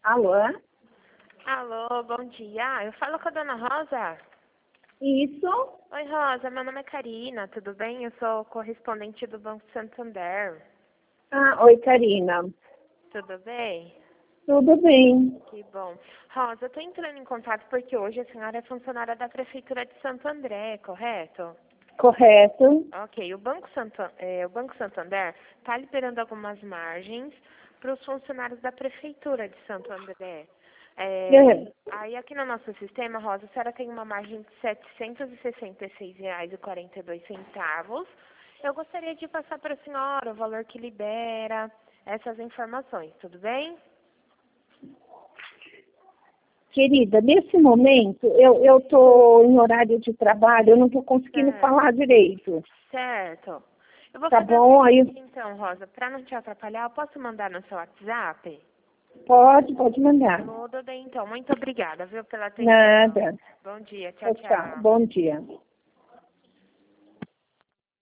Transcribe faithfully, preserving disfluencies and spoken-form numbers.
Alô? Alô, bom dia. Eu falo com a dona Rosa. Isso? Oi, Rosa. Meu nome é Karina, tudo bem? Eu sou correspondente do Banco Santander. Ah, oi, Karina. Tudo bem? Tudo bem? Que bom. Rosa, eu tô entrando em contato porque hoje a senhora é funcionária da Prefeitura de Santo André, correto? Correto. Ok. O Banco, Santo, eh, o Banco Santander está liberando algumas margens para os funcionários da Prefeitura de Santo André. É, É. aí aqui no nosso sistema, Rosa, a senhora tem uma margem de setecentos e sessenta e seis reais e quarenta e dois centavos. Eu gostaria de passar para a senhora o valor que libera, essas informações, tudo bem? Querida, nesse momento eu estou em horário de trabalho, eu não estou conseguindo Certo. falar direito. Certo. Eu vou Tá fazer o bom? Aí seguinte, então, Rosa, para não te atrapalhar, eu posso mandar no seu WhatsApp? pode, pode mandar. Tudo bem, então. Muito obrigada, viu, pela atenção. Nada. Bom dia. Tchau, Tchau, tchau. tchau. Bom dia.